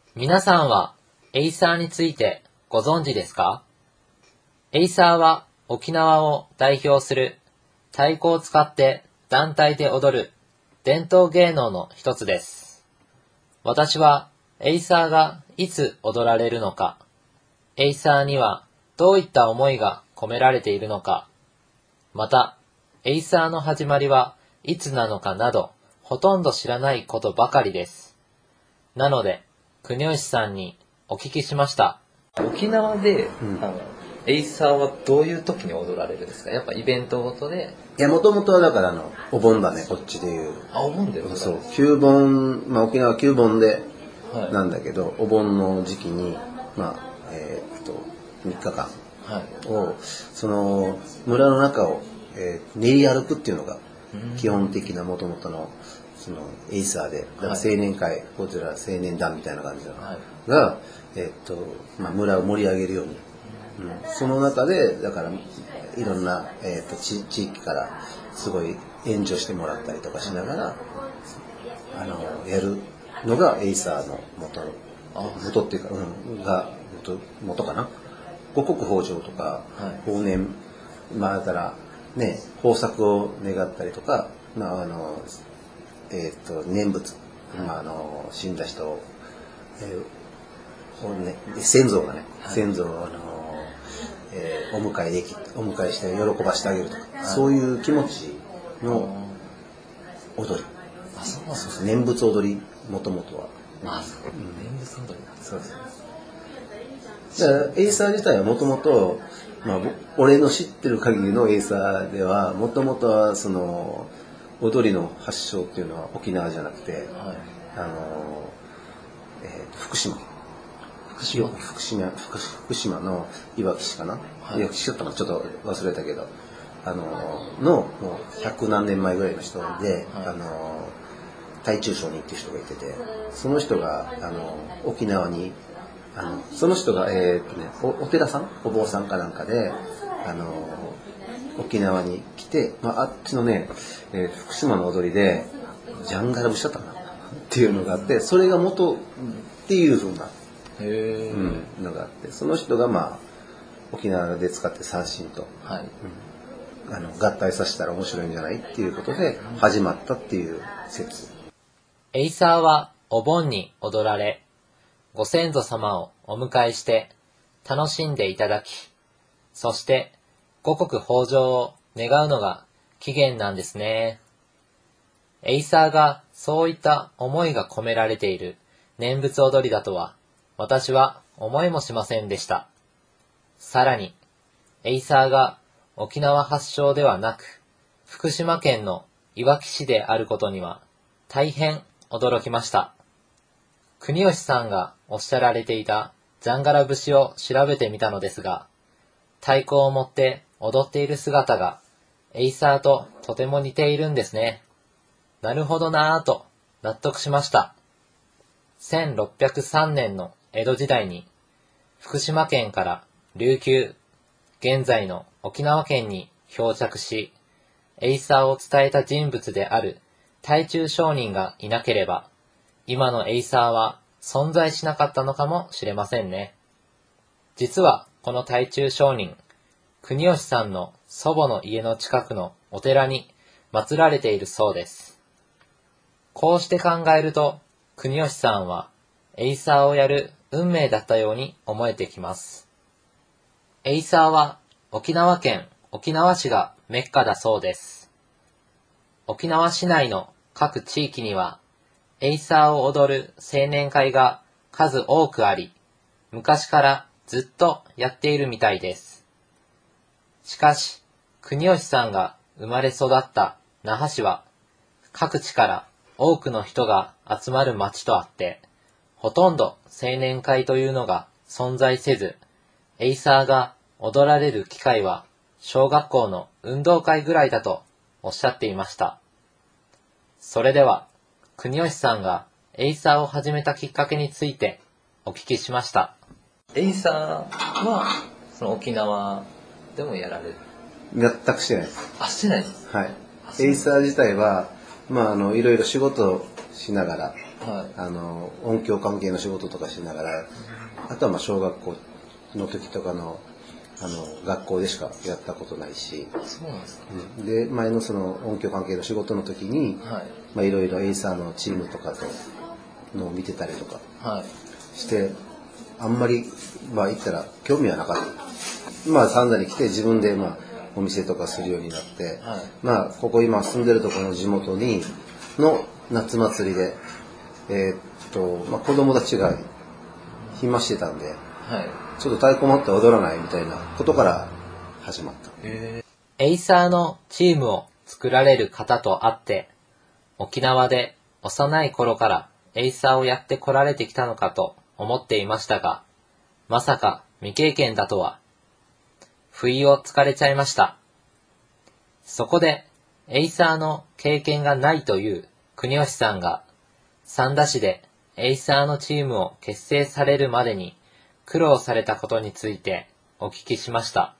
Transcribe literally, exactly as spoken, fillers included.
皆さんはエイサーについてご存知ですか？エイサーは沖縄を代表する太鼓を使って団体で踊る伝統芸能の一つです。私はエイサーがいつ踊られるのか、エイサーにはどういった思いが込められているのか、またエイサーの始まりはいつなのかなど、ほとんど知らないことばかりです。なので、国吉さんにお聞きしました。 沖縄で、 うん、 あのエイサーはどういう時に踊られるんですか？やっぱイベントごとで。 いや、もともとはだからあのお盆だね、こっちでいう。 あ、お盆で踊られる。 そう、旧盆、まあ沖縄旧盆ではい、 なんだけど、お盆の時期にまあえー、っとみっかかんを、はい、その村の中を、えー、練り歩くっていうのが基本的なもともとのそのエイサーで、だから青年会、はい、こちら青年団みたいな感じの、はい、が、えー、っとまあ、村を盛り上げるように、うん、その中でだからいろんな、えー、っと 地, 地域からすごい援助してもらったりとかしながら、あのやるのがエイサーの元元っていうか、うん、が 元, 元かな。五穀豊穣とか、はい、豊年、まあだからね、豊作を願ったりとか、まああのえっ、ー、と念仏、まああの死んだ人を、えーね、先祖がね、はい、先祖をあの、えー、お迎えでき、お迎えして喜ばしてあげるとか、はい、そういう気持ちの踊り。 あ、そうなんですね。念仏踊り、もともとは。 あ、そう、うん、念仏踊りなんです。 そうです。だからエイサー自体はもともと、まあ俺の知ってる限りのエイサーでは、もともとはその踊りの発祥っていうのは沖縄じゃなくて、はい、あの、えー、福島。福島福島福島のいわき市かな、はい、いわき市だったのちょっと忘れたけど、あののもう百何年前ぐらいの人で、はい、あの太中上人っていう人がいてて、その人があの沖縄にあのその人が、えーっとね、お, お寺さんお坊さんかなんかであの沖縄に来て、まあ、あっちのね、えー、福島の踊りでジャンガラ節だったかなっていうのがあって、それが元っていうふうな、 へー、 うん、のがあって、その人がまあ沖縄で使って三線と、はい、うん、あの合体させたら面白いんじゃないっていうことで始まったっていう説。 エイサーはお盆に踊られ、ご先祖様をお迎えして楽しんでいただき、そして五穀豊穣を願うのが起源なんですね。エイサーがそういった思いが込められている念仏踊りだとは私は思いもしませんでした。さらに、エイサーが沖縄発祥ではなく福島県のいわき市であることには大変驚きました。国吉さんがおっしゃられていたジャンガラ節を調べてみたのですが、太鼓を持って踊っている姿がエイサーととても似ているんですね。なるほどなぁと納得しました。せんろっぴゃくさんねんの江戸時代に福島県から琉球、現在の沖縄県に漂着し、エイサーを伝えた人物である太中上人がいなければ、今のエイサーは存在しなかったのかもしれませんね。実はこの太中上人、国吉さんの祖母の家の近くのお寺に祀られているそうです。こうして考えると、国吉さんはエイサーをやる運命だったように思えてきます。エイサーは沖縄県沖縄市がメッカだそうです。沖縄市内の各地域には、エイサーを踊る青年会が数多くあり、昔からずっとやっているみたいです。しかし、国吉さんが生まれ育った那覇市は、各地から多くの人が集まる町とあって、ほとんど青年会というのが存在せず、エイサーが踊られる機会は小学校の運動会ぐらいだとおっしゃっていました。それでは、国吉さんがエイサーを始めたきっかけについてお聞きしました。 エイサーはその沖縄でもやられる？ 全くしてないです。 あ、してないです。 はい。エイサー自体は、まああのいろいろ仕事をしながらはい、あの音響関係の仕事とかしながら、あとはまあ小学校の時とかのあの学校でしかやったことないし、 そうなんですか、 うん、で前のその音響関係の仕事の時に、はい、まあいろいろエイサーのチームとかとのを見てたりとかして、はい、あんまりまあ言ったら興味はなかった。まあ三田に来て自分でまあお店とかするようになって、はい、まあここ今住んでるところの地元にの夏祭りで、えー、っとまあ子供たちが暇してたんで。はい、ちょっと太鼓持って踊らないみたいなことから始まった。 エイサーのチームを作られる方と会って、沖縄で幼い頃からエイサーをやってこられてきたのかと思っていましたが、まさか未経験だとは。不意をつかれちゃいました。そこで、エイサーの経験がないという国吉さんが、三田市でエイサーのチームを結成されるまでに、苦労されたことについてお聞きしました。